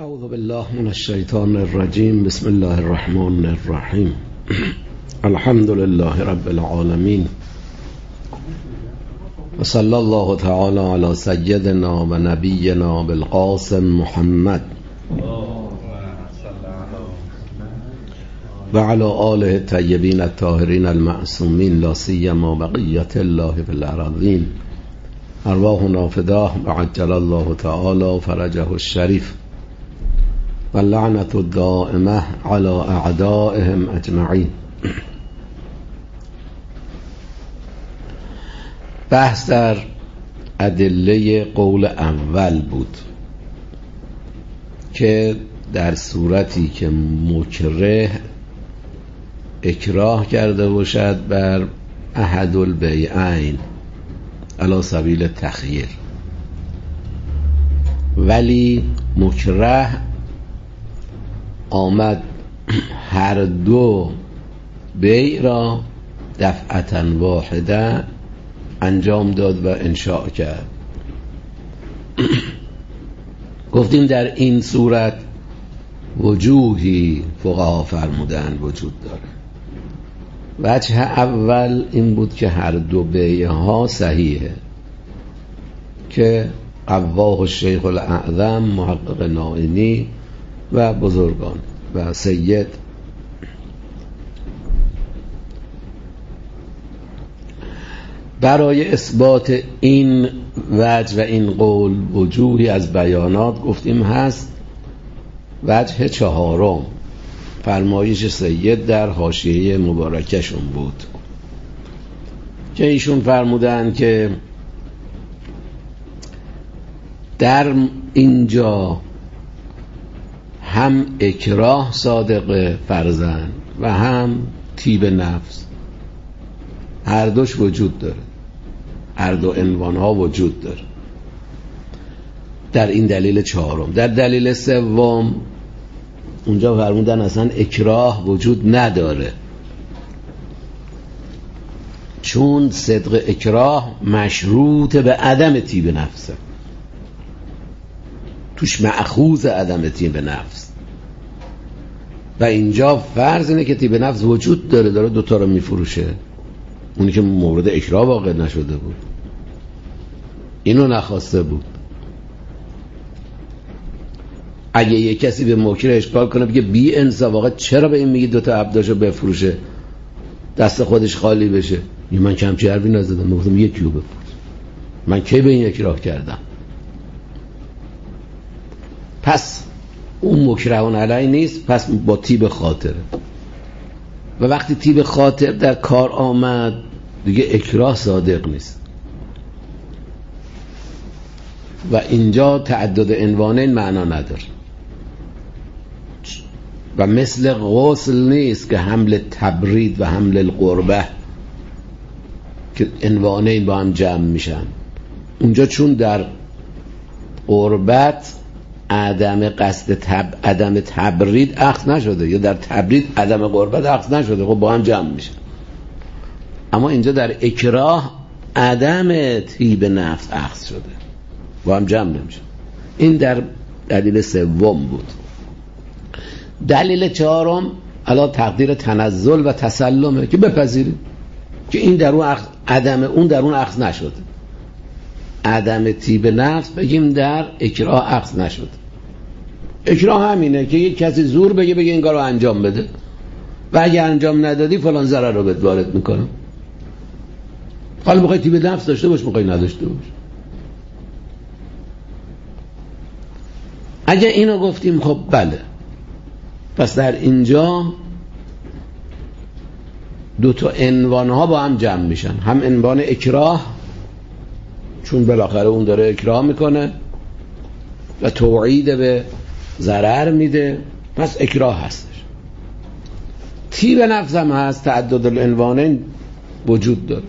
اعوذ بالله من الشیطان الرجیم. بسم الله الرحمن الرحیم. الحمد لله رب العالمین و صلی الله تعالی علی سیدنا و نبینا بالقاسم محمد و علی آله الطیبین الطاهرین المعصومین لا سیما بقیة الله فی الارضین. ارواحنا فداه و عجل الله تعالی فرجه الشریف و لعنت الدائمه علی اعدائهم اجمعین. بحث در ادله قول اول بود که در صورتی که مکره اکراه کرده باشد بر احد البیعین علی سبیل تخییر، ولی مکره آمد هر دو بیع را دفعتا واحده انجام داد و انشاء کرد. گفتیم در این صورت وجوهی فقها فرمودن وجود داره. وجه اول این بود که هر دو بیع ها صحیحه که قواه الشیخ الاعظم محقق نائینی و بزرگان و سید برای اثبات این وجه و این قول وجوهی از بیانات گفتیم هست. وجه چهارم فرمایش سید در حاشیه مبارکشون بود که ایشون فرمودن که در اینجا هم اکراه صادق فرزن و هم طیب نفس، هر دوش وجود داره، هر دو عنوان ها وجود داره. در این دلیل چهارم. در دلیل سوم اونجا فرمودن اصلا اکراه وجود نداره، چون صدق اکراه مشروط به عدم طیب نفسه، توش مأخوذ عدم طیب نفس. و اینجا فرض اینه که طیب نفس وجود داره، داره دوتا رو میفروشه، اونی که مورد اکراه واقع نشده بود، اینو نخواسته بود. اگه یه کسی به مکره اشکال کنه بگه بی انصاف، واقعا چرا به این میگی دوتا عبداشو بفروشه دست خودش خالی بشه؟ من کمچی حرفی نزدم، من گفتم یکی رو بفروش، من کی به این اکراه کردم؟ پس اون مکرهون علی نیست، پس با طیب خاطره. و وقتی طیب خاطر در کار آمد دیگه اکراه صادق نیست. و اینجا تعدد عنوانین معنا نداره و مثل غسل نیست که حمل تبرید و حمل القربه که عنوانین با هم جمع میشن. اونجا چون در قربت عدم قصد عدم تبرید اخذ نشده، یا در تبرید عدم قربت اخذ نشده، خب با هم جمع میشن. اما اینجا در اکراه عدم طیب نفس اخذ شده، با هم جمع نمیشن. این در دلیل سوم بود. دلیل چهارم علا تقدیر تنزل و تسلمه که بپذیریم که این در اون عدم اون در اون اخذ نشده، عدم طیب نفس بگیم در اکراه اخذ نشده. اکراه همینه که یک کسی زور بگه این کارو انجام بده و اگه انجام ندادی فلان ضرر رو بهت وارد میکنم. حالا میخوای طیب نفس داشته باش، میخوای نداشته باش. اگه اینو گفتیم خب بله، پس در اینجا دو تا عنوان ها با هم جمع میشن، هم عنوان اکراه چون بالاخره اون داره اکراه میکنه و توعید به ضرر میده، پس اکراه هستش. طیب نفس هم هست، تعدد العنوانین وجود داره.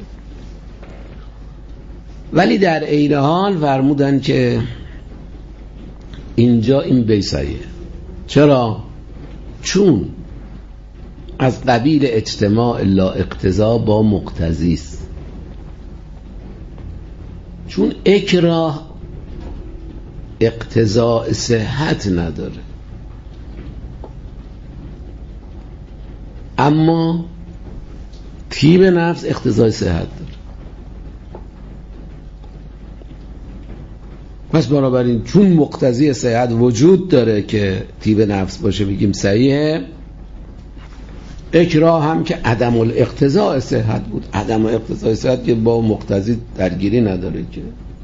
ولی در عین حال فرمودن که اینجا این بیع صحیحه. چرا؟ چون از قبیل اجتماع لا اقتضا با مقتضی است. چون اکراه اقتضاء صحت نداره، اما طیب نفس اقتضای صحت داره. پس بنابراین چون مقتضی صحت وجود داره که طیب نفس باشه بگیم صحیحه، اکراه هم که عدم الاقتضاء صحت بود. عدم اقتضاء صحت که با مقتضی درگیری نداره که.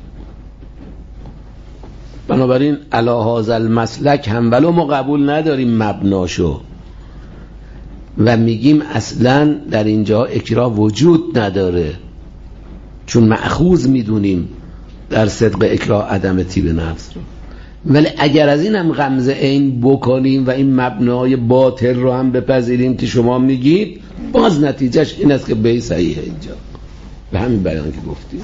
بنابراین علی هذا المسلک هم ولو ما قبول نداریم مبناشو و میگیم اصلا در اینجا اکراه وجود نداره، چون مأخوذ میدونیم در صدق اکراه عدم طیب نفس رو. ولی اگر از این هم غمزه عین بکنیم و این مبنای باطل رو هم بپذیریم که شما میگید، باز نتیجهش این است که به صحیحه اینجا به همین بیان که گفتیم.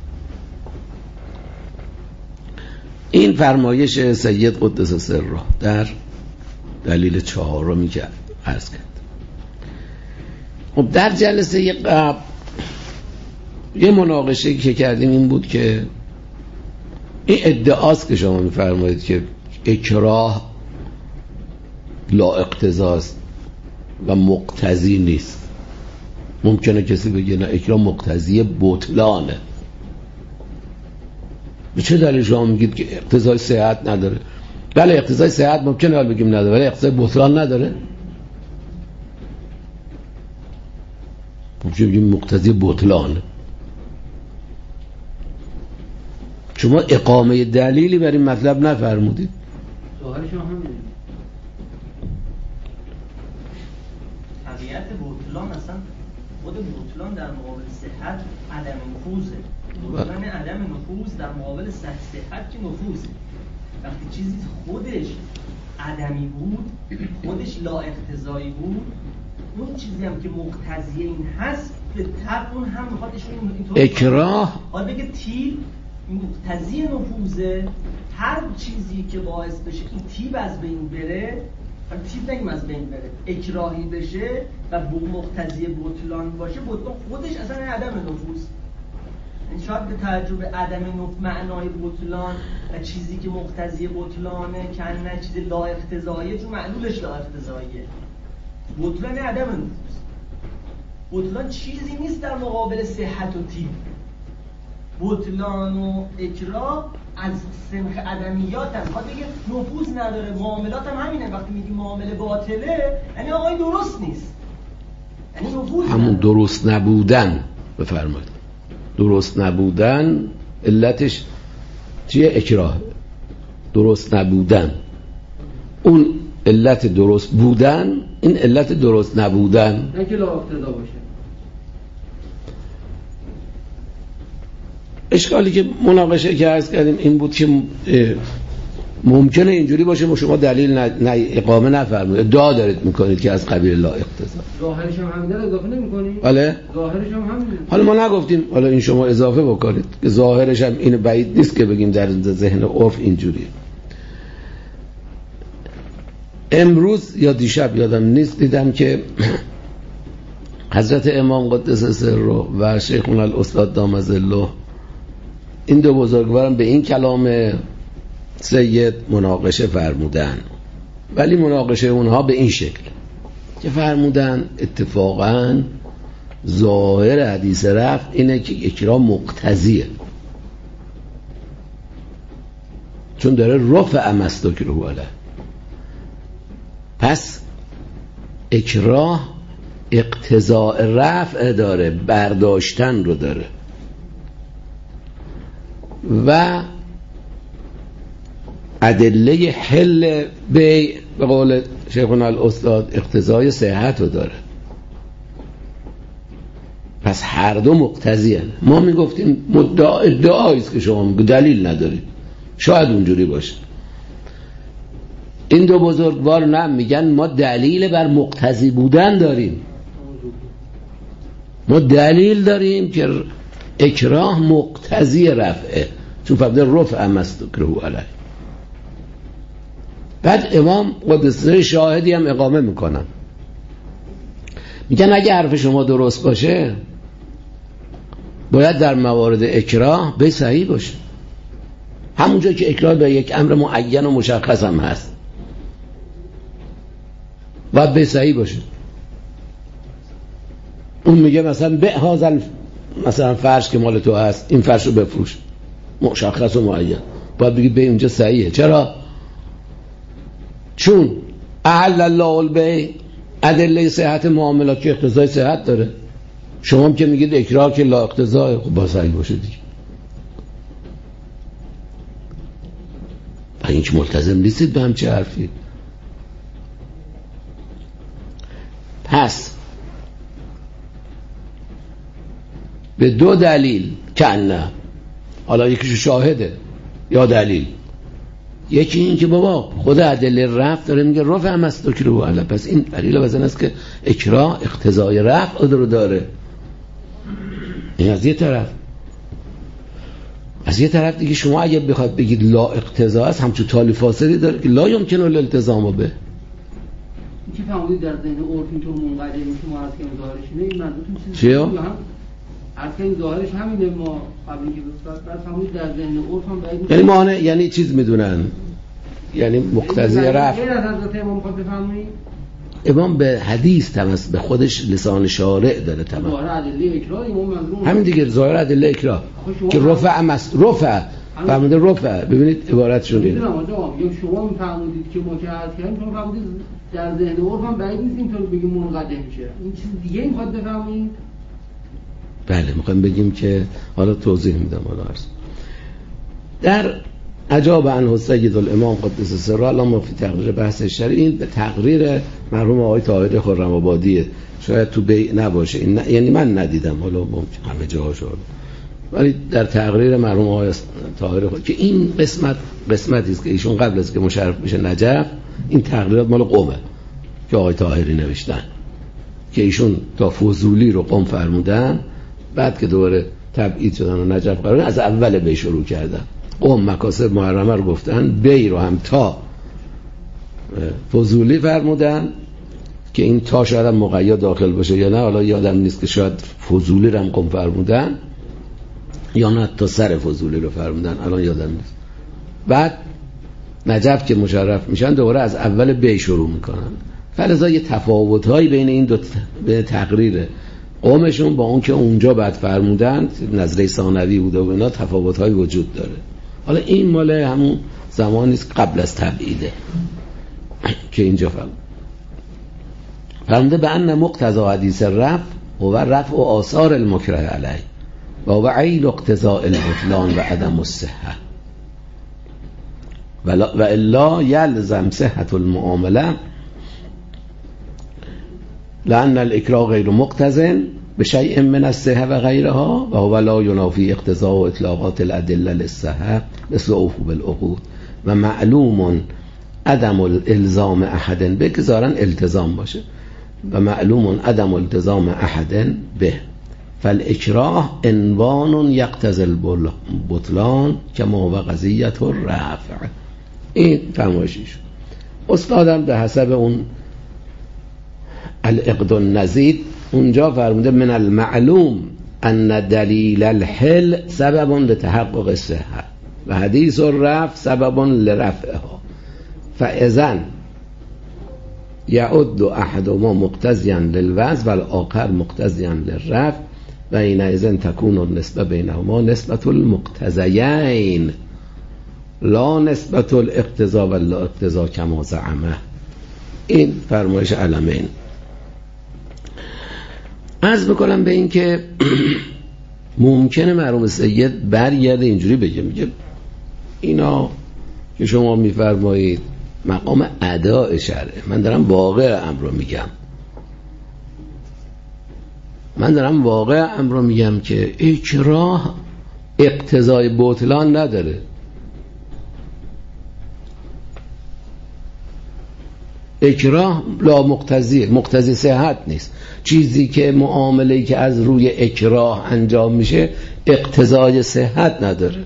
این فرمایش سید قدس سره در دلیل 4 که عرض کرد. خب در جلسه قبل یه مناقشه که کردیم این بود که این ادعاست که شما میفرمایید که اکراه لا اقتضاست و مقتضی نیست. ممکنه کسی بگه نه اکراه مقتضی بطلانه. به چه دلیل شما میگید که اقتضای صحت نداره؟ بله اقتضای صحت ممکنه حال بگیم نداره، ولی اقتضای بطلان نداره. ممکنه بگیم مقتضی بطلانه. شما اقامه دلیلی بر این مطلب نفرمودید. سوال شما همینه. طبیعت بطلان اصلا خود بطلان در مقابل صحت عدم نفوذه. بطلان عدم نفوذ در مقابل صحت که نفوذه. وقتی چیزی خودش عدمی بود، خودش لا اقتضایی بود، اون چیزی هم که مقتضی این هست به طبع اون هم میخواد اینطور اکراه حالا بگه تیل مقتضی نفوذه. هر چیزی که باعث بشه این تیب از بین بره، تیب نگیم از بین بره، اکراهی بشه و مقتضی بطلان باشه، بطلان خودش اصلا عدم نفوذ. این شاید به توجه به عدم معنای بطلان و چیزی که مقتضی بطلانه که نه چیز لا اقتضاییه، چون معلولش لا اقتضاییه. بطلان عدم نفوذ. بطلان چیزی نیست در مقابل صحت و تیب. بطلان و اکراه از سنخ عدمیات هم خواهد بگه نفوذ نداره. معاملات هم همینه. وقتی میگی معامله باطله یعنی آقای درست نیست، یعنی نفوذ همون نداره. درست نبودن بفرمایید. درست نبودن علتش چیه؟ اکراه. درست نبودن اون علت درست بودن، این علت درست نبودن نه که لا اقتضا باشه. اشکالی که مناقشه که عرض کردیم این بود که ممکنه اینجوری باشه ما شما دلیل اقامه نفرمایید، ادعا دارید میکنید که از قبیل لا اقتضا. ظاهرش هم همین داره، اضافه نمی‌کنید؟ بله ظاهرش هم همین. حالا ما نگفتیم، حالا این شما اضافه بکنید که ظاهرش هم این بعید نیست که بگیم در ذهن عرف اینجوریه. امروز یا دیشب یادم نیست دیدم که حضرت امام قدس سره و شیخنا الاستاد دام ظله این دو بزرگوارم به این کلام سید مناقشه فرمودن، ولی مناقشه اونها به این شکل که فرمودن اتفاقا ظاهر حدیث رفع اینه که اکراه مقتضیه، چون داره رفع مستکره علیه. پس اکراه اقتضاء رفع داره، برداشتن رو داره و ادله حل بیع به قول شیخنا الاستاد اقتضای صحت رو داره. پس هر دو مقتضی هستند. ما میگفتیم ادعاییست که شما میگید دلیل ندارید، شاید اونجوری باشه. این دو بزرگوار نه، میگن ما دلیل بر مقتضی بودن داریم، ما دلیل داریم که اکراه مقتضی رفعه، چون فقط رفع مستکره علیه. بعد امام قدس شاهدی هم اقامه میکنن، میگن اگه حرف شما درست باشه باید در موارد اکراه به صحیح باشه. همونجا که اکراه به یک امر معین و مشخص هم هست و به صحیح باشه. اون میگه مثلا به هازل، مثلا فرش که مال تو هست این فرش رو بفروش، مشخص و معین، باید بگی به اینجا صحیحه. چرا؟ چون احل الله البیع، ادله صحت معاملات که اقتضای صحت داره. شما هم که میگید اکراه که لا اقتضای، خب با صحیح باشه دیگه. این که ملتزم نیستید به همچه حرفی. پس به دو دلیل کنه، حالا یکیشو شاهده یا دلیل، یکی این که بابا خود ادله رفع داره میگه رفع هم است اکراه علی، پس این دلیل وزن است که اکراه اقتضای رفع رو داره. این از یه طرف. از یه طرف دیگه شما اگه بخواد بگید لا اقتضا است، همچون تالی فاصلی داره که لا یمکن الالتزام به. این که فهمید در ذهن عرف اینطور منقطع میشه، ما از که ظاهرش اینه، این منظورتون چیه؟ از که ظاهرش همینه، ما قبل اینکه بعد فهمید در ذهن عرف هم باید، یعنی معنی یعنی چیز میدونن، یعنی مقتضی رفع. غیر از حضرت امام خود بفهمید، امام به حدیث تمس به خودش لسان شارع داره تمام. ظاهر ادله اکراه امام منظور همین دیگه، ظاهر ادله اکراه که رفع مس رفع فرموده رفع. ببینید عبارتشون اینه. میدونم آقا، یا شما میفهمید که ما که عرض کردیم، شما فهمید در ذهن عرف هم بعید نیست اینطور بگیم منقطع میشه. این چیز دیگه میخواد بفهمید؟ بله میخوایم بگیم که حالا توضیح میدم. حالا عرض در اجاب عنه سید الامام قدس سره علامه فی تقریر بحث شرعی، این به تقریر مرحوم آقای طاهری خرم آبادیه، شاید تو بیع نباشه این یعنی من ندیدم، حالا همه جاها شد، ولی در تقریر مرحوم آقای طاهری که این قسمتی است که ایشون قبل از که مشرف بشه نجف، این تقریرات مال قومه که آقای طاهری نوشتن که ایشون تا فضولی رو قم فرمودن، بعد که دوباره تبعید شدن و نجف قرار از اول بی شروع کردن. قوم مکاسب محرمه رو گفتن، بی رو هم تا فضولی فرمودن که این تا شاید هم مقید داخل باشه یا نه، حالا یادم نیست که شاید فضولی رو هم قوم فرمودن یا نه تا سر فضولی رو فرمودن، الان یادم نیست. بعد نجف که مشرف میشن دوباره از اول بی شروع میکنن. فلذا یه تفاوت‌هایی بین این دو به تقریر قومشون با اون که اونجا بعد فرمودن، نظریه ثانوی بوده و اینا، تفاوت‌هایی وجود داره. حالا این مال همون زمانی است قبل از تبعیده که اینجا فرموده به ان مقتضی حدیث رفع و رفع و آثار المکره علیه و عین اقتضاء البطلان و عدم الصحه و الا یلزم صحت المعامله لأن الاکراه غیر مقتضن بشیء من الصحه و غیرها و هو لا ینافی اقتضاء و اطلاقات الادله للصحه مثل عقوب العقود و معلوم عدم الالزام احد به، که ظاهرا التزام باشه، و معلوم عدم التزام احد به، فالاکراه عنوان یقتضی البطلان کما هو قضیه الرفع. این فرمایشش استادم به حسب اون العقد النزید اونجا فرموده من المعلوم ان دلیل الحل سبب لتحقق الصحه و حدیث الرفع سبب لرفعها فاذن یعد احدهما مقتضیا للوضع والآخر مقتضیا للرفع و حینئذ تكون النسبه بینهما نسبه المقتضیین لا نسبه الاقتضا و لا اقتضا کما زعمه. این فرمایش علمین. عرض بکنم به این که ممکنه مرحوم سید برگرده اینجوری بگه، میگه اینا که شما میفرمایید مقام اداء شرعه، من دارم واقع امر رو میگم، که اکراه اقتضای بطلان نداره. اکراه لا مقتضی صحت نیست. چیزی که معامله‌ای که از روی اکراه انجام میشه اقتضای صحت نداره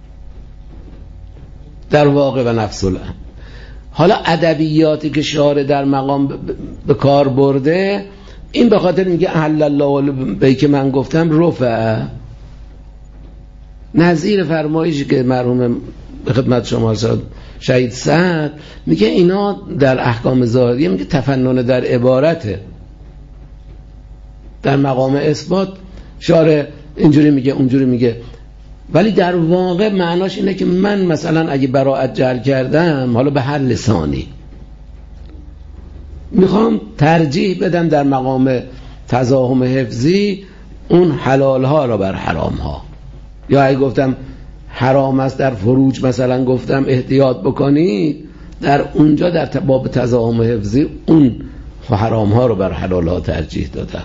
در واقع و نفس الامر. حالا ادبیاتی که شارع در مقام به کار برده، این به خاطر میگه احل الله به که من گفتم رفع، نظیر فرمایشی که مرحوم به خدمت شما شهید سعد میگه اینا در احکام ظاهریه میگه تفنن در عبارته، در مقام اثبات شارع اینجوری میگه اونجوری میگه، ولی در واقع معناش اینه که من مثلا اگه براءت جعل کردم، حالا به هر لسانی میخوام ترجیح بدم در مقام تزاحم حفظی اون حلال ها را بر حرام ها، یا اگه گفتم حرام است در فروج مثلا گفتم احتیاط بکنید، در اونجا در باب تزاحم حفظی اون حرام ها رو بر حلال ها ترجیح دادم.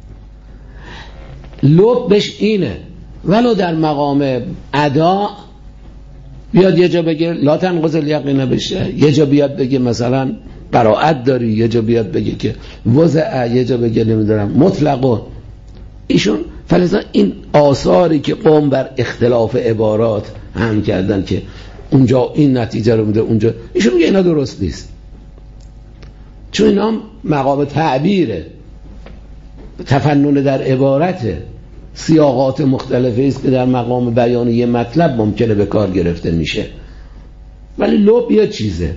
لبش اینه. ولو در مقام ادا بیاد یه جا بگه لا تنقض الیقین بشه، یه جا بیاد بگه مثلا براءت داری، یه جا بیاد بگه که وضع، یه جا بگه نمیدونم مطلقون. ایشون فلذا این آثاری که قوم بر اختلاف عبارات هم کردن که اونجا این نتیجه رو میده اونجا، ایشون میگه اینا درست نیست، چون اینا مقام تعبیره، تفنن در عبارته، سیاقات مختلفی است که در مقام بیان یه مطلب ممکنه به کار گرفته میشه، ولی لب یه چیزه.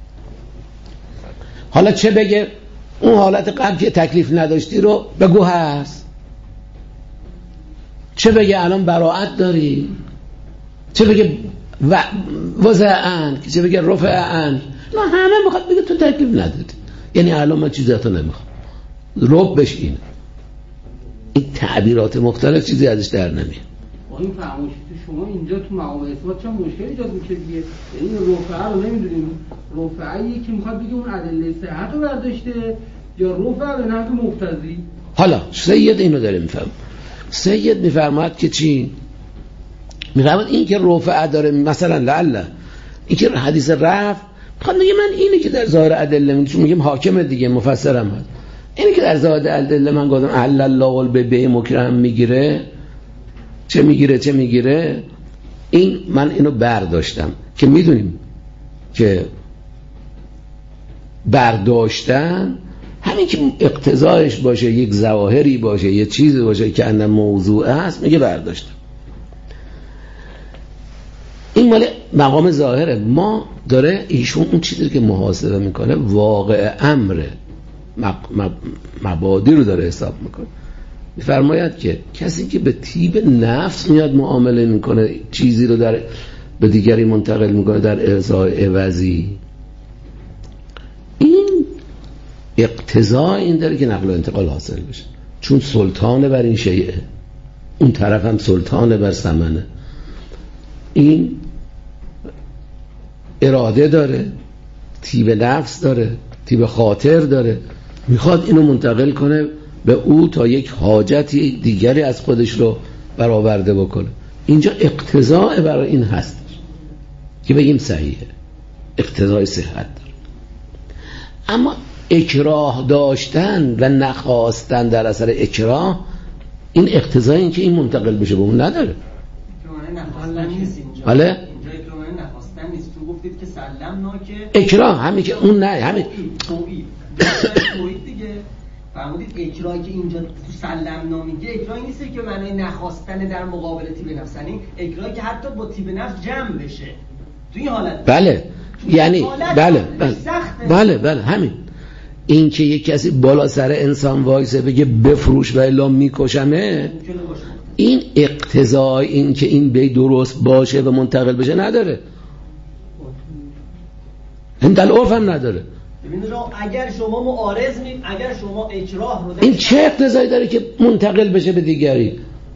حالا چه بگه اون حالت قبل که تکلیف نداشتی رو بگو هست، چه بگه الان براءت داری، چه بگه وضعن، چه بگه رفعن، نه همه میخواد بگه تو تکلیف نداری، یعنی الان من چیزاتو نمیخوام. لبش اینه. این تعبیرات مختلف چیزی ازش در نمیاد. با این فرمایش شما اینجا تو مقام اثبات چه مشکلی ایجاد میشه دیگه؟ یعنی رفعه رو نمیدونیم، رفعه‌ای که میخواد بگه اون ادله صحت رو برداشته یا رفعه به نحو مقتضی. حالا سید اینو داره میفهم. سید میفرماد که چی؟ میفرماد این که رفعه داره، مثلا لعله این که حدیث رفع میخواد بگه من اینی که در ظاهر ادله میگیم حاکم دیگه مفسرم هست، اینی که در ظاهر ادله من گفتم احل الله والبیع مکرهم میگیره، چه میگیره، این من اینو برداشتم که میدونیم که برداشتن همین که اقتضایش باشه، یک ظواهری باشه، یه چیزی باشه که اندم موضوع است، میگه برداشتم. این مال مقام ظاهره. ما داره ایشون اون چیزی که محاسبه میکنه واقع امره، مبادی رو داره حساب میکنه. میفرماید که کسی که به طیب نفس میاد معامله میکنه، چیزی رو به دیگری منتقل میکنه در ارضای عوضی، این اقتضای این داره که نقل و انتقال حاصل بشه، چون سلطانه بر این شیعه، اون طرف هم سلطانه بر ثمنه. این اراده داره، طیب نفس داره، طیب خاطر داره، میخواد اینو منتقل کنه به او تا یک حاجتی دیگری از خودش رو برآورده بکنه. اینجا اقتضاء برای این هست که بگیم صحیحه، اقتضای صحت داره. اما اکراه داشتن و نخواستن در اثر اکراه، این اقتضای این که این منتقل بشه به اون نداره. حالا اینجا اکراه نخواستن نیست. تو گفتید که سلمنا که اکراه همین که اون نه همین توحید دیگه. فرمودید اکراهی که اینجا تو سلمنا میگه اکراهی نیست که معنی نخواستن در مقابل طیب نفس، یعنی اکراهی که حتی با طیب نفس جمع بشه تو این حالت. بله یعنی بله همین. این که یک کسی بالا سر انسان وایسه بگه بفروش و الا میکشمه، این اقتضای این که این بی درست باشه و منتقل بشه نداره، هندل عرف هم نداره. ببینید اگر شما معارض مید، اگر شما اکراه رو این چه اقتضایی داره که منتقل بشه به دیگری؟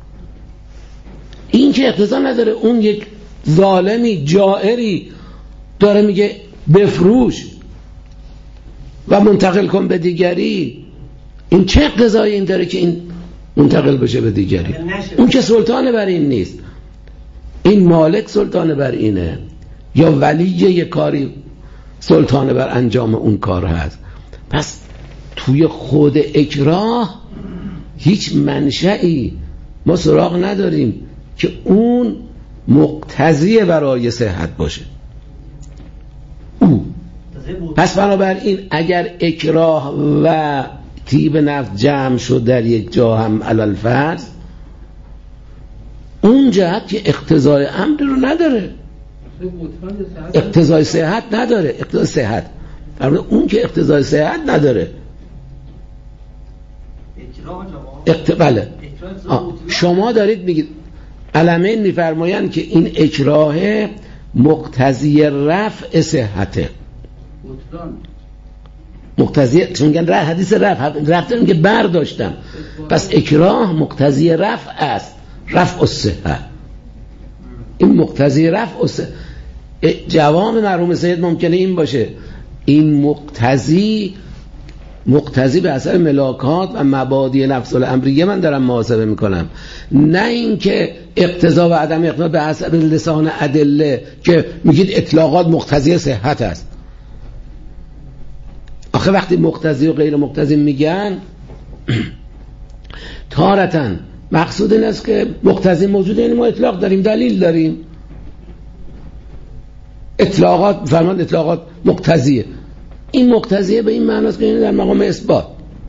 این که اقتضا نداره. اون یک ظالمی جائری داره میگه بفروش و منتقل کن به دیگری، این چه اقتضایی این داره که این منتقل بشه به دیگری؟ اون که سلطان بر این نیست، این مالک سلطان بر اینه، یا ولی یک کاری سلطان بر انجام اون کار هست. پس توی خود اکراه هیچ منشئی ما سراغ نداریم که اون مقتضی برای صحت باشه. پس بنابراین اگر اکراه و طیب نفس جمع شد در یک جا هم علل فرض، اون جهت که اقتضای امر رو نداره، اقتضای صحت نداره. اقتضای صحت اون که اقتضای صحت نداره. بله شما دارید میگید علمین میفرمایند که این اکراه مقتضی رفع صحته. مقتضی چون میگن حدیث رفع میگه برداشتم، پس اکراه مقتضی رفع است، رفع الصحه. این مقتضی رفع الصحه. جواب مرحوم سید ممکنه این باشه این مقتضی به اثر ملاکات و مبادی نفس الامریه من دارم محاسبه میکنم، نه اینکه اقتضا و عدم اقتضا به اثر لسان ادله که میگید اطلاقات مقتضی صحت است. آخه وقتی مقتضی و غیر مقتضی میگن تارةً مقصود این است که مقتضی موجوده، یعنی ما اطلاق داریم، دلیل داریم. اطلاقات فرمان اطلاقات مقتضیه. این مقتضیه به این معنی است که این در مقام اثبات.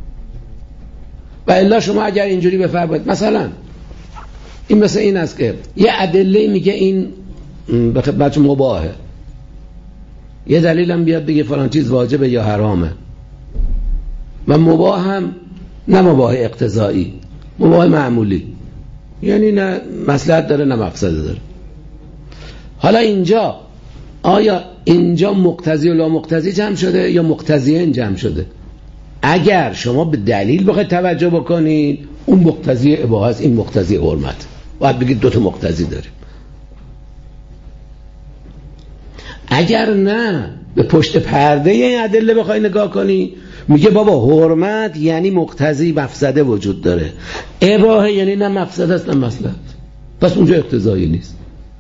و الا شما اگر اینجوری بفرمایید مثلا این مثل این است که یه ادله میگه این به خدمت مباهه، یه دلیل هم بیاد بگه فلان چیز واجبه یا حرامه، و مباه هم نه مباه اقتضایی، مباه معمولی، یعنی نه مصلحت داره نه مفسده داره. حالا اینجا آیا اینجا مقتضی و لا مقتضی جمع شده یا مقتضیین جمع شده؟ اگر شما به دلیل بخواید توجه بکنید اون مقتضی اباحه است، این مقتضی حرمت، باید بگید دو تا مقتضی داریم. اگر نه به پشت پرده این ادله بخوای نگاه کنی میگه بابا حرمت یعنی مقتضی مفسده وجود داره، اباحه یعنی نه مفسده است نه مصلحت، پس اونجا اقتضایی نیست.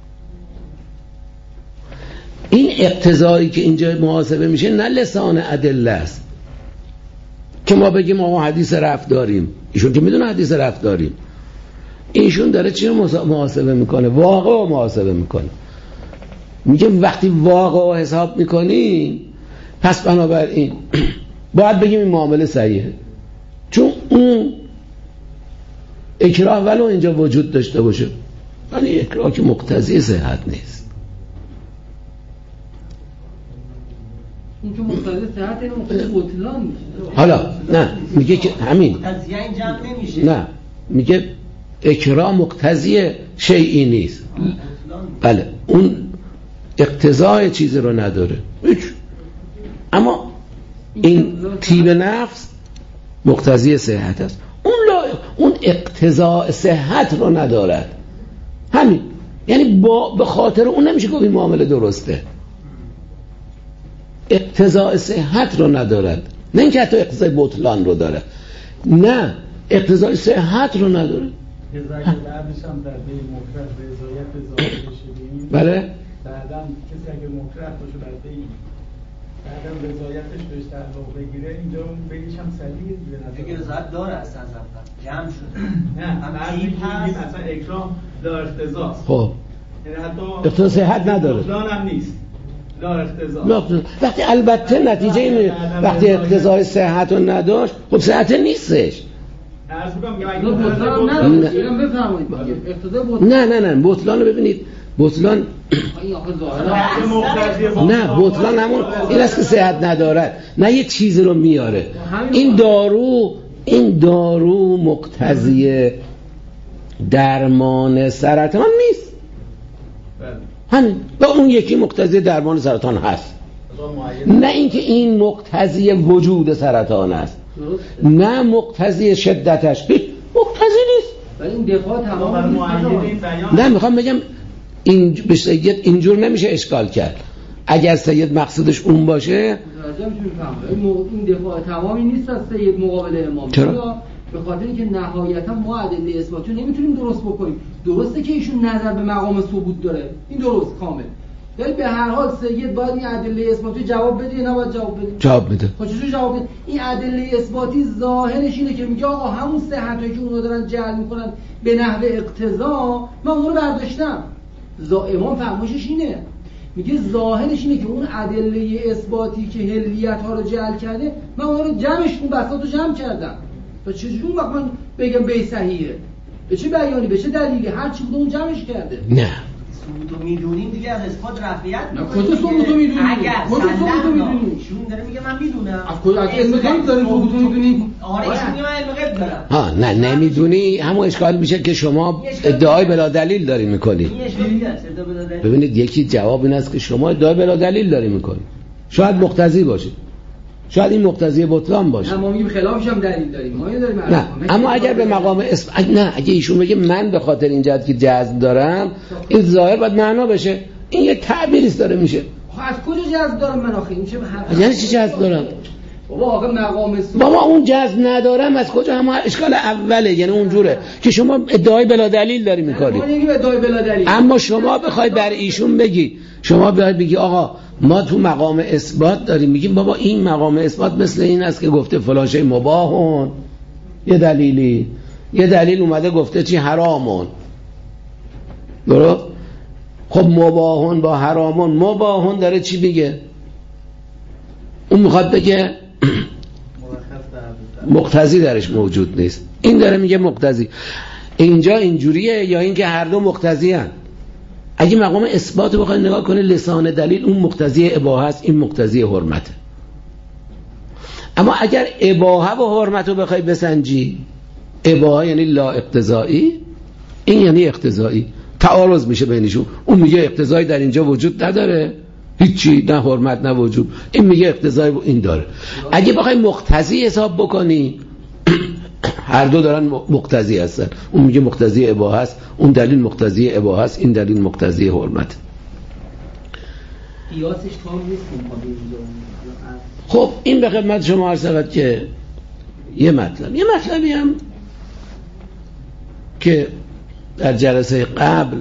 این اقتضایی که اینجا محاسبه میشه نه لسان ادله است که ما بگیم ما حدیث رفع داریم، ایشون که میدونه حدیث رفع داریم، ایشون داره چی رو محاسبه میکنه؟ واقع رو محاسبه میکنه. میگه وقتی واقع حساب میکنی پس بنابراین باید بگیم این معامله صحیحه، چون اون اکراه ولو اینجا وجود داشته باشه ولی اکراه که مقتضی صحت نیست. این که مقتضی صحت اینه مقتضی بطلان میشه. حالا نه میگه که همین مقتضی این جمع نمیشه، نه میگه اکراه مقتضی شیئی نیست. بله اون اقتضای چیزی رو نداره هیچ، اما این طیب نفس مقتضی صحت است، اون اقتضاء صحت رو ندارد. همین یعنی به خاطر اون نمیشه که این معامله درسته، اقتضاء صحت رو ندارد، نه اینکه حتی اقتضای بطلان رو داره، نه اقتضای صحت رو نداره. بعدش هم در بین مکره رضایت ظاهر شدیم. بله بعدم کسی اگه مکره باشه بعد بعدم رضایتش بهش تعلق بگیره اینجا بگیش هم سلیه دیگه رضایت داره اصلا جمع شده. نه بعضی میگیم اصلا اکرام لا اقتضاست. خب یعنی حتی اقتضای صحت نداره، بطلان هم نیست، لا اقتضا. وقتی البته نتیجه اینه وقتی اقتضای صحت رو نداشت خب صحت نیستش. نه بطلان رو ببینید، بطلان نه بطلان همون این است که صحت ندارد، نه یه چیزی رو میاره. این دارو مقتضی درمان سرطان نیست، همین. و اون یکی مقتضی درمان سرطان هست، نه اینکه این مقتضی وجود سرطان است، نه مقتضی شدتش، مقتضی نیست. ولی این دفاع تمام نه میخوام بگم این به سید اینجور نمیشه اشکال کرد. اگر سید مقصودش اون باشه این دفاع تمامی نیست از سید مقابل امام. چرا؟ به خاطر اینکه نهایتا ما ادله اثباتی رو نمیتونیم درست بکنیم. درسته که ایشون نظر به مقام ثبوت داره، این درست کامل، ولی به هر حال سید باید این ادله اثباتی جواب بده یا نباید جواب بده؟ جواب بده. خب چجوری جواب بده؟ این ادله اثباتی ظاهرش اینه که میگه آقا همون صحتایی که اونها دارن جعل میکنن به نحو اقتضا من اون رو برداشتم. امام فرمایشش اینه، میگه ظاهرش اینه که اون ادله اثباتی که حلیت ها رو جعل کرده من اون رو جمعش اون بساط رو جمع کردم. و چجوری اون وقت من بگم به صحیحه؟ به چه بیانی، به چه دلیلی؟ هر چی بوده اون جمعش کرده. نه ثبوتو میدونیم دیگه از اثبات رفعیت میکنیم. کجا ثبوتو میدونیم؟ اگر ثبوتو میدونیم شون داره میگه من میدونم. از کجا علم غیب داریم ثبوتو میدونیم؟ آره ایشون میگه من علم غیب دارم. ها نه نمیدونی، همون اشکال میشه که شما ادعای بلا دلیل داری میکنی. این اشکال دیگه است، ادعای بلا دلیل. ببینید یکی جواب این است که شما ادعای بلا دلیل داری میکنی. شاید مقتضی باشه، شاید این مقتضی بطلان باشه. ما میگیم خلافش هم دلیل داریم. ما داریم نه اما اگر به مقام نه اگه ایشون بگه من به خاطر این جهت که جذب دارم، این ظاهر باید معنا بشه. این یه تعبیری است داره میشه. از کجا جذب دارم من آخه؟ این چه یعنی چی جذب دارم؟ بابا آخه مقام بابا اون جذب ندارم از کجا؟ هم اشکال اوله، یعنی اونجوره که شما ادعای بلا دلیل داری میکنی. ما نمیگیم ادعای بلا دلیل. اما شما بخوای بر ایشون بگی، شما بیاید بگی آقا ما تو مقام اثبات داریم، میگیم بابا این مقام اثبات مثل این است که گفته فلان شی مباهون، یه دلیل اومده گفته چی حرامون. درست؟ خب مباهون با حرامون، مباهون داره چی بگه؟ اون میخواد بگه مقتضی درش موجود نیست، این داره میگه مقتضی. اینجا اینجوریه یا اینکه هر دو مقتضی هستند؟ اگه مقام اثبات رو بخوای نگاه کنه لسان دلیل، اون مقتضی اباحه است، این مقتضی حرمته. اما اگر اباحه و حرمت رو بخوای بسنجی، اباحه یعنی لا اقتضایی، این یعنی اقتضایی، تعارض میشه بینشون. اون میگه اقتضایی در اینجا وجود نداره، هیچی، نه حرمت نه وجوب. این میگه اقتضایی این داره. اگه بخوای مقتضی حساب بکنی، هر دو دارن مقتضی هستن. اون میگه مقتضی اباحه است، اون دلیل مقتضی اباحه است، این دلیل مقتضی حرمت. قیاسش تام نیست اینجا. خب این به خدمت شما عرض شود که یه مطلبی هم که در جلسه قبل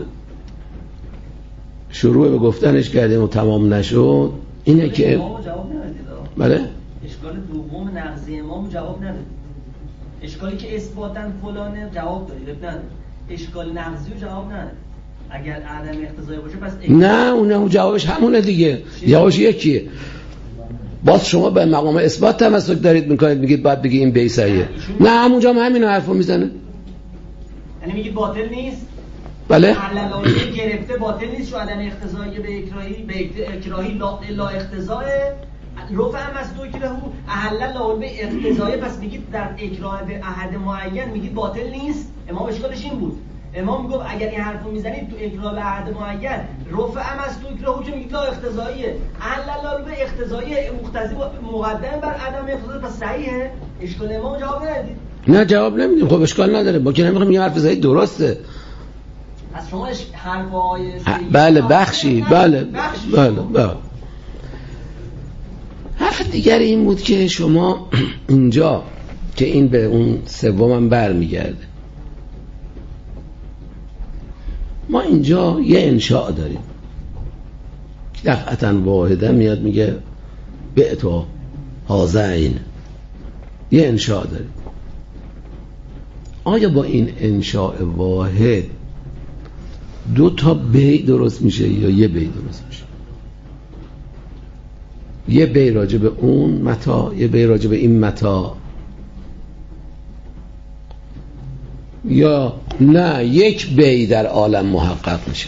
شروع به گفتنش کردیم و تمام نشد، اینه که بله اشکال دوم نقض امام جواب نداد. اشکالی که اثباتن فلانه جواب دادید نداره، اشکال نقضی رو جواب نداره. اگر عدم اقتضایی باشه پس نه اون جوابش همونه دیگه، جوابش یکیه. باز شما به مقام اثبات تمسک دارید میکنید، میگید باید بگی این بی صحیحه. نه همونجا هم همین حرفو میزنه. یعنی میگید باطل نیست؟ بله علل گرفته باطل نیست شو عدم اقتضایی به اکراهی لا اقتضای رفع مستوک له احل له به اقتضای، پس میگید در اکراه به احد معین میگید باطل نیست. امام اشکالش این بود، امام میگفت اگر این حرفو میزنید تو اکراه به احد معین رفع مستوک له که میگید لا اقتضاییه، احل له به اقتضای مقتضی مقدم بر عدم اقتضای، پس صحیحه. اشکال امام جواب ندید. نه جواب نمیدیم. خب اشکال نداره، با که نمیخوام یه حرف صحیح درسته. از شما حرفای بله بخشی بله. حرف دیگر این بود که شما اینجا که این به اون سومم برمیگرده، ما اینجا یه انشاء داریم دفعتاً واحده میاد میگه بعتو هازین، یه انشاء داریم. آیا با این انشاء واحد دو تا بی درست میشه یا یه بی درست میشه؟ یه بی راجع به اون متا، یه بی راجع به این متا، یا نه یک بی در عالم محقق میشه؟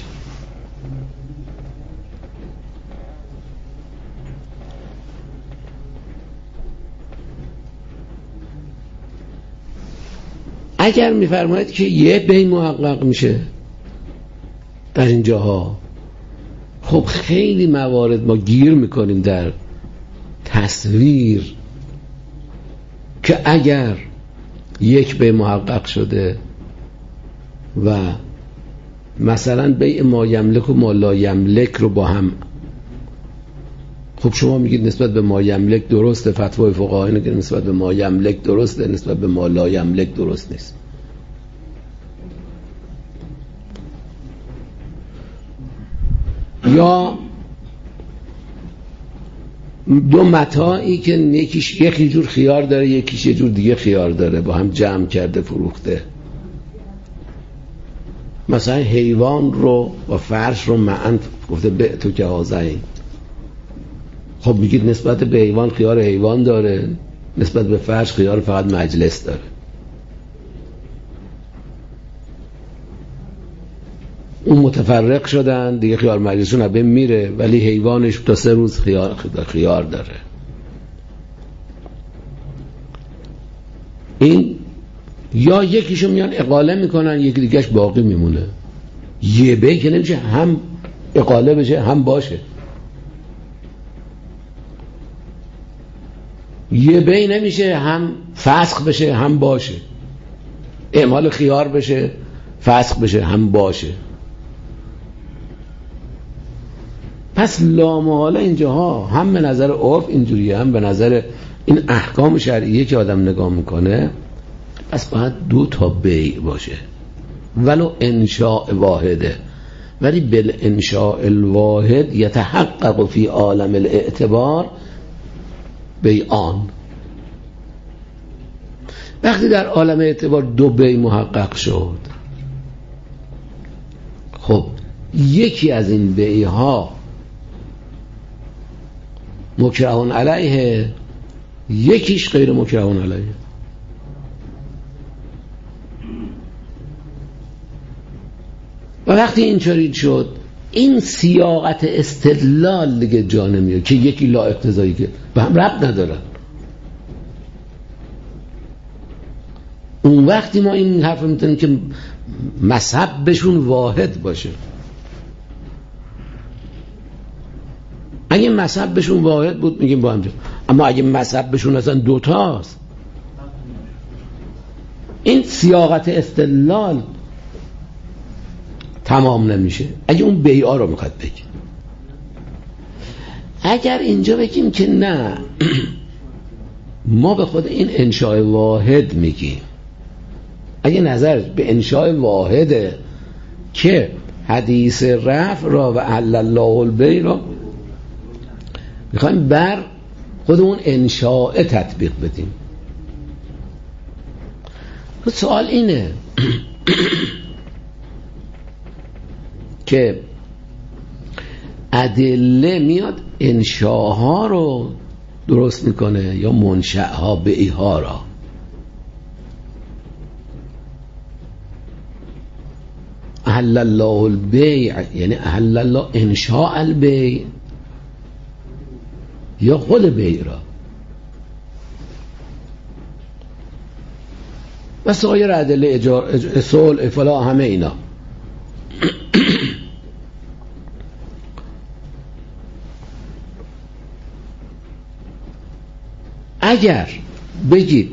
اگر میفرمایید که یه بی محقق میشه در این جاها، خب خیلی موارد ما گیر میکنیم در تصویر که اگر یک بی محقق شده و مثلا بیع ما یملک و ما لا یملک رو با هم، خب شما میگید نسبت به ما یملک درسته، فتوای فقها اینه که نسبت به ما یملک درسته، نسبت به ما لا یملک درست نیست. یا دو متاعی که یکی جور خیار داره یکیش یه جور دیگه خیار داره، با هم جمع کرده فروخته. مثلا حیوان رو و فرش رو معن گفته بعتو که هازین. خب میگید نسبت به حیوان خیار حیوان داره، نسبت به فرش خیار فقط مجلس داره. اون متفرق شدن دیگه، خیار مجلسون هم میره ولی حیوانش تا 3 روز خیار داره. این یا یکیشو میان اقاله میکنن، یکی دیگهش باقی میمونه. یه بی که نمیشه هم اقاله بشه هم باشه، یه بی نمیشه هم فسخ بشه هم باشه، اعمال خیار بشه فسخ بشه هم باشه. پس لامحاله اینجاها هم به نظر عرف اینجوریه، هم به نظر این احکام شرعیه که آدم نگاه میکنه، پس باید 2 تا بیع باشه ولو انشاء واحده. ولی بالانشاء الواحد یتحقق فی عالم الاعتبار بیعان. وقتی در عالم اعتبار 2 بیع محقق شد، خب یکی از این بیع ها مکره علیه، یکیش غیر مکره علیه. و وقتی اینطوری شد، این سیاقت استدلال دیگه جا نمیاد که یکی لا اقتضایی که به هم ربط ندارن. اون وقتی ما این حرف میتونیم که مذهب بهشون واحد باشه. اگه مذهب بهشون واحد بود میگیم با هم جا. اما اگه مذهب بهشون اصلا 2 تاست، این سیاقت استدلال تمام نمیشه. اگه اون بیعا رو میخواد بگیم، اگر اینجا بگیم که نه ما به خود این انشاء واحد میگیم، اگه نظر به انشاء واحده که حدیث رفع را و احل الله البیع را میخوایم بر خود اون انشاء تطبیق بدیم، سوال اینه که ادله میاد انشاءها رو درست میکنه یا منشأها بیعها را؟ احل الله البیع یعنی احل الله انشاء البیع یا خود بیع را؟ و سایر ادله صلح فلا همه اینا. اگر بگید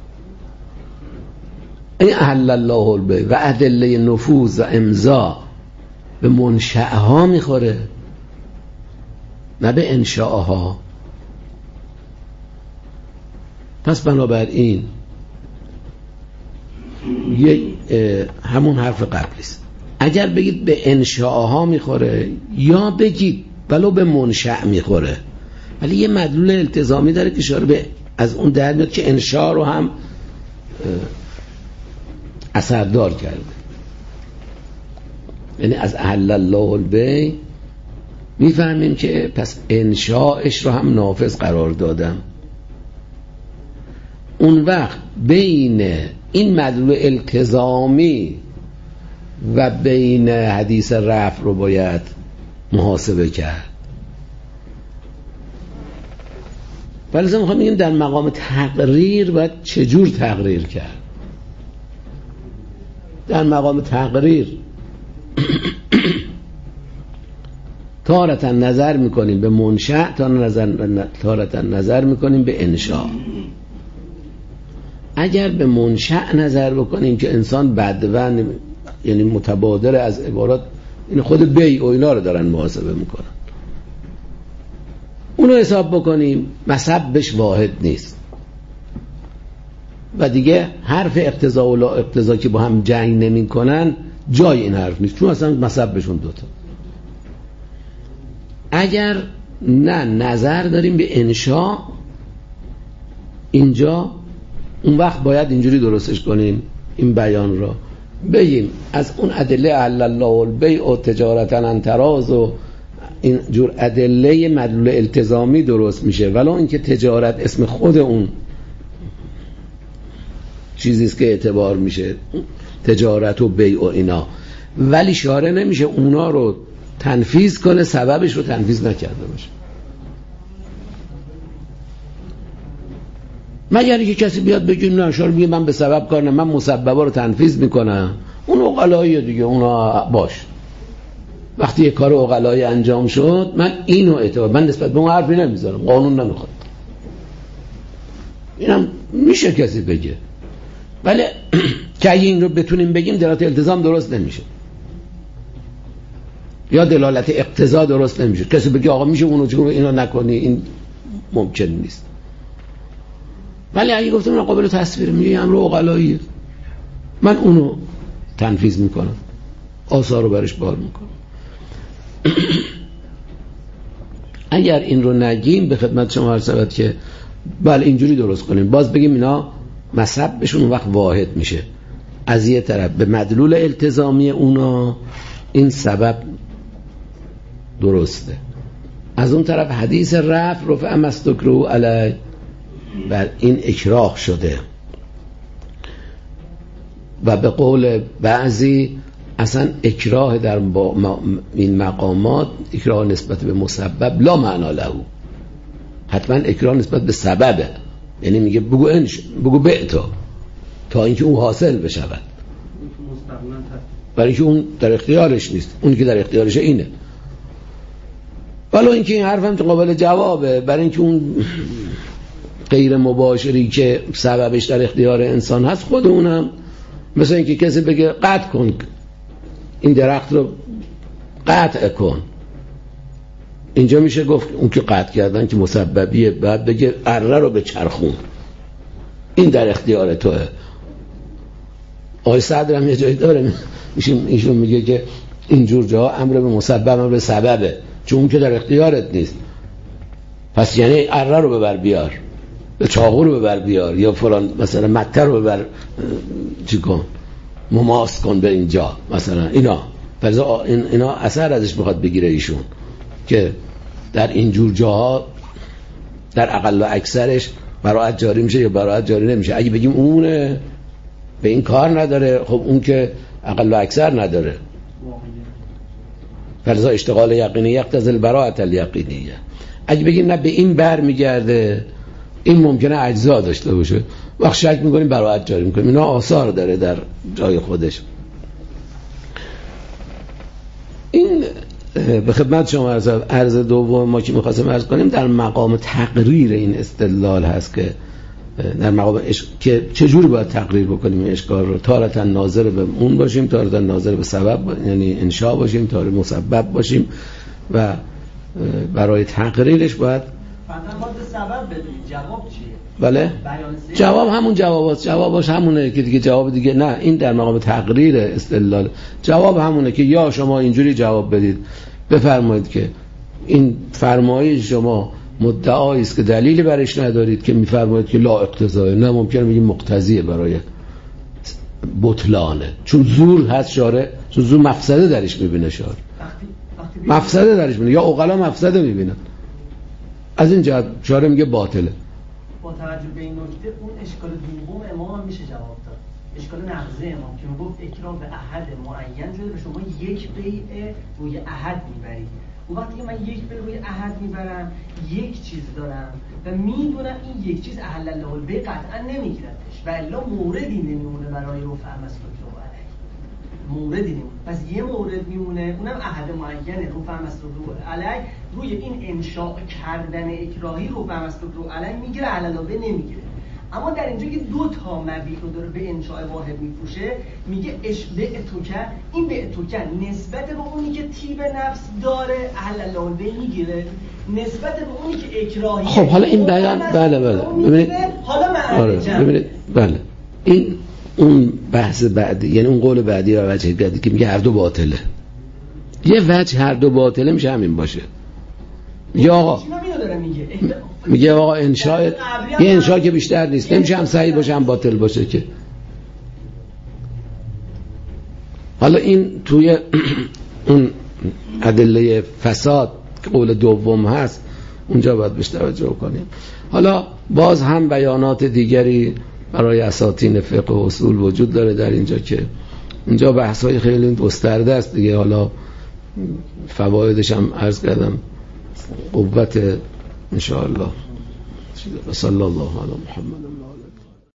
این احل الله البیع و ادله نفوذ و امضا به منشأها میخوره نه به انشاءها، پس بنابراین همون حرف قبلیست. اگر بگید به انشاءها میخوره یا بگید ولو به منشأ میخوره، ولی یه مدلول التزامی داره که اشاره به از اون در میاد که انشاء رو هم اثردار کرده. یعنی از احل الله البیع میفهمیم که پس انشاءش رو هم نافذ قرار دادم. اون وقت بین این مدلول التزامی و بین حدیث رفع رو باید محاسبه کرد. ولی لازم میخوام بگیم در مقام تقریر باید چجور تقریر کرد. در مقام تقریر تارتا نظر میکنیم به منشأ، تارتا نظر میکنیم به انشاء. اگر به منشأ نظر بکنیم که انسان بدون یعنی متبادر از عبارات این خود بیع و اینا رو دارن محاسبه میکنن، اونو حساب بکنیم، مذهب بهش واحد نیست و دیگه حرف اقتضا و لا اقتضا که با هم جنگ نمی کنن جای این حرف نیست، چون اصلا مذهب بهشون 2 تا. اگر نه نظر داریم به انشاء اینجا، اون وقت باید اینجوری درستش کنیم این بیان را، بگیم از اون ادله احل الله البیع و تجارتا عن تراض و این جور ادله مدلول التزامی درست میشه، ولی اینکه تجارت اسم خود اون چیزیست که اعتبار میشه، تجارت و بیع و اینا، ولی شارع نمیشه اونا رو تنفیذ کنه سببش رو تنفیذ نکرده باشه. مگر اینکه کسی بیاد بگه نه شارع میگه من به سبب کار نه، من مسببا رو تنفیذ میکنم، اون عقلاییه دیگه، اونا باش. وقتی یه کار عقلایی انجام شد من اینو اعتبار، من نسبت به اون حرفی نمیذارم، قانون نمیخواد. اینم میشه کسی بگه، ولی که اگه این رو بتونیم بگیم دلالت التزام درست نمیشه یا دلالت اقتضا درست نمیشه. کسی بگه آقا میشه اونو چون اینو نکنی، این ممکن نیست. ولی اگه گفتم من قابل تصویر میگم امر عقلاییه، من اونو تنفیذ میکنم، آثار رو برش بار میکنم. اگر این رو نگیم به خدمت شما عرض شود که بله اینجوری درست کنیم، باز بگیم اینا مصبشون اون وقت واحد میشه. از یه طرف به مدلول التزامی اونا این سبب درسته، از اون طرف حدیث رفع مستکرو علی بر این اکراه شده و به قول بعضی اصلا اکراه در این مقامات اکراه نسبت به مسبب لا معنا له، حتما اکراه نسبت به سببه، یعنی میگه بگو بعتا تا اینکه اون حاصل بشود، برای اینکه اون در اختیارش نیست، اون که در اختیارش اینه. ولی اینکه این حرف هم قابل جوابه، برای اینکه اون غیر مباشری که سببش در اختیار انسان هست خود اونم مثلا اینکه کسی بگه قطع کن این درخت رو، قطع کن، اینجا میشه گفت اون که قطع کردن که مسببیه، بعد بگه اره رو به چرخون، این در اختیار توه. آقای صدر هم یه جایی داره ایشون میگه که اینجور جاها امر به مسبب امر به سببه، چون اون که در اختیارت نیست، پس یعنی اره رو ببر بیار، چاقو رو ببر بیار، یا فلان مثلا مته رو ببر چی کن، مماس کن به اینجا مثلا. اینا اثر ازش میخواد بگیره ایشون که در اینجور جاها در اقل و اکثرش براءت جاری میشه یا براءت جاری نمیشه. اگه بگیم اونه به این کار نداره، خب اون که اقل و اکثر نداره، فلذا اشتغال یقینی یقتضی البراءة الیقینیه. اگه بگیم نه به این بر میگرده، این ممکنه اجزا داشته باشه، وقت شک میکنیم براءت جاری میکنیم. اینا آثار داره در جای خودش. این به خدمت شما عرض دوم ما که می‌خواستیم عرض کنیم در مقام تقریر این استدلال هست که در مقام که چجوری باید تقریر بکنیم این اشکال رو، تارتا ناظر به اون باشیم، تارتا ناظر به سبب یعنی انشاء باشیم، تارتا مسبب باشیم و برای تقریرش باید سبب بدید. جواب چیه؟ بله جواب همون جواباش همونه که دیگه جواب دیگه نه، این در مقام تقریر استدلال جواب همونه که یا شما اینجوری جواب بدید بفرمایید که این فرمایش شما مدعایی است که دلیلی برش ندارید، که میفرمایید که لا اقتضای، نه ممکنه بگیم مقتضیه برای بطلانه، چون زور هست شارع، چون زور مفسده درش میبینه شارع، مفسده درش میبینه یا عقلا مفسده میبینن، از این جهت شارع میگه باطله. با توجه به این نکته اون اشکال دوم امام هم میشه جواب داد، اشکال نقضه امام که میگفت اکرام به احد معین شده به شما یک بیع روی احد میبرید. و وقتی که من یک بیع روی احد میبرم یک چیز دارم و میدونم این یک چیز احل الله البیع قطعا نمیگیردش و الا موردی نمیمونه برای رفع مسلوک رو علیه، موردی نمیمونه. پس یه مورد میمونه اونم احد معینه، رفع مسلوک رو علیه. روی این انشاء کردن اکراهی رفع مسلوک رو علیه میگیره، احل الله البیع نمیگیره. اما در اینجا که دو تا مبیع رو داره به انشاء واحد میفروشه، میگه اشبع توکن، این به توکن نسبت به اونی که طیب نفس داره اهل الله البیع میگیره، نسبت به اونی که اکراهی. خب حالا این بیان بله ببینید، حالا معنی ببینید بله این اون بحث بعدی، یعنی اون قول بعدی و وجه بعدی که میگه هر دو باطله. یه وجه هر دو باطله میشه همین باشه. یا آقا میگه آقا انشاء یه انشاء که بیشتر نیست، نمیشه هم صحیح باشه هم باطل باشه که. حالا این توی اون ادله فساد که قول دوم هست اونجا باید بهش توجه کنیم. حالا باز هم بیانات دیگری برای اساطین فقه و اصول وجود داره در اینجا که اینجا بحث‌های خیلی گسترده است دیگه، حالا فوایدش هم عرض کردم قوت ان شاء الله. صلی الله علی محمد.